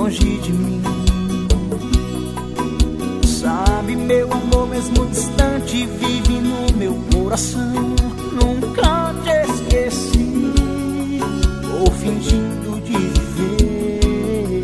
longe de mim. Sabe, meu amor, mesmo distante, vive no meu coração. Nunca te esqueci, ou fingindo de viver.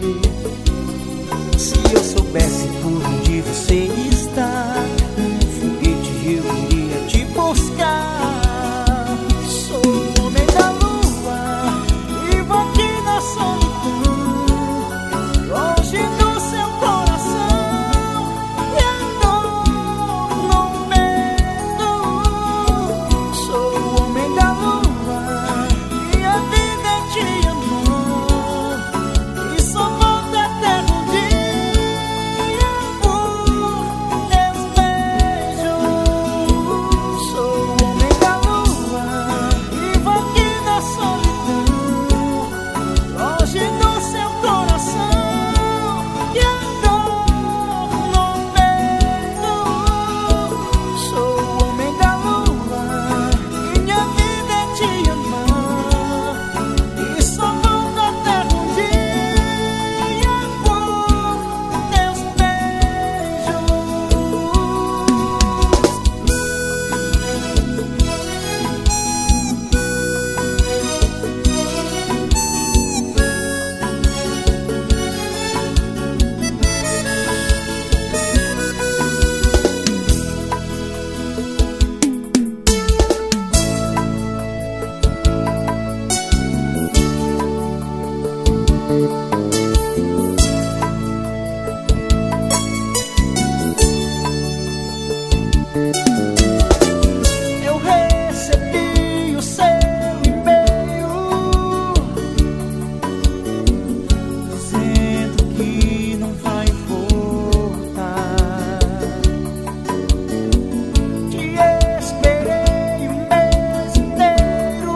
Se eu soubesse por onde você está, num foguete eu iria te buscar. Sou o homem da lua, vivo aqui na solidão, longe do seu coração, e a dor não perdoa. Sou o homem da lua, minha vida é te amar, e só volto eterno um dia por teus beijos. Sou o homem da lua, vivo aqui na solidão, longe do seu coração, e a dor não perdoa. Sou o homem da lua, minha vida é te amar, e só volto eterno um dia por teus beijos. Eu recebi o seu e-mail dizendo que não vai voltar. Te esperei um mês inteiro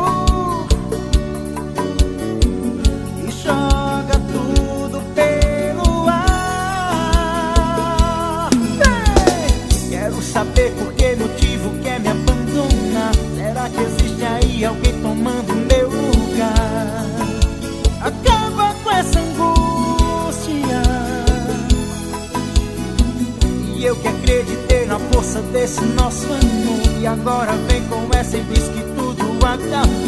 e joga tudo pelo ar. Ei, quero saber por que motivo quer me abandonar. Será que existe aí alguém tomando meu lugar? Acaba com essa angústia. E eu que acreditei na força desse nosso amor, e agora vem com essa e diz que tudo acabou.